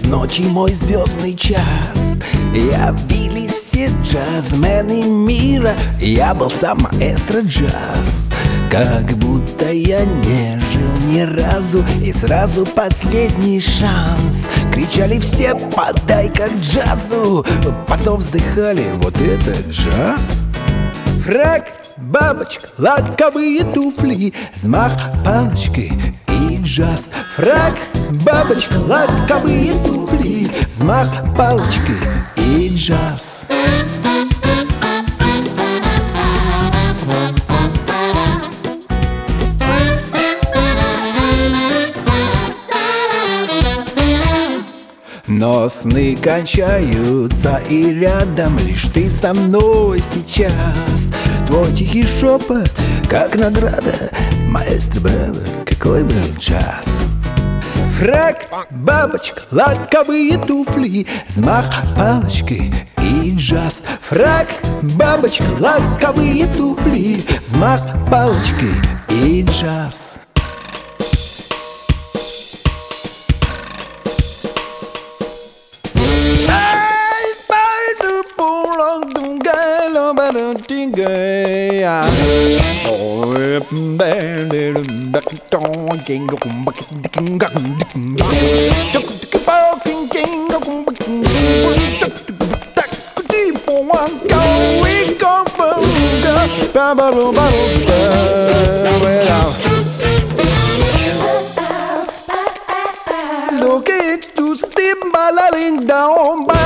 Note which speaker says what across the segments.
Speaker 1: ночи мой звездный час. Явились все джазмены мира, я был сам маэстро джаз. Как будто я не жил ни разу, и сразу последний шанс. Кричали все: подай-ка джазу. Потом вздыхали: вот это джаз. Фрак, бабочка, лаковые туфли, взмах палочки и джаз. Фрак, бабочка, лаковые туфли, взмах палочки и джаз. Но сны кончаются, и рядом лишь ты со мной сейчас. Твой тихий шепот, как награда. Маэстро, браво, какой был час. Фрак, бабочка, лаковые туфли, взмах палочки и джаз. Фрак, бабочка, лаковые туфли, взмах палочки и джаз. Look at you stimulating down by.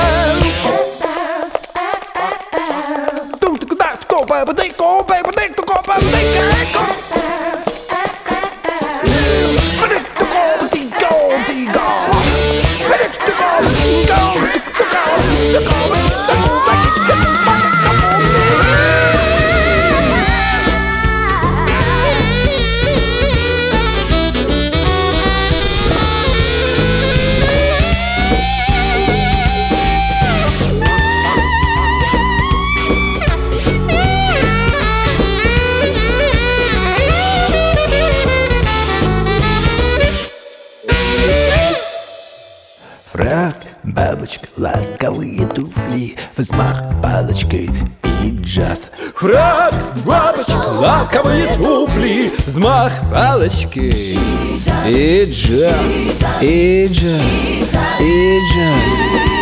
Speaker 1: Фрак, бабочка, лаковые туфли, взмах палочкой и джаз. Фрак, бабочка, лаковые туфли, взмах палочкой и джаз, и джаз, и джаз.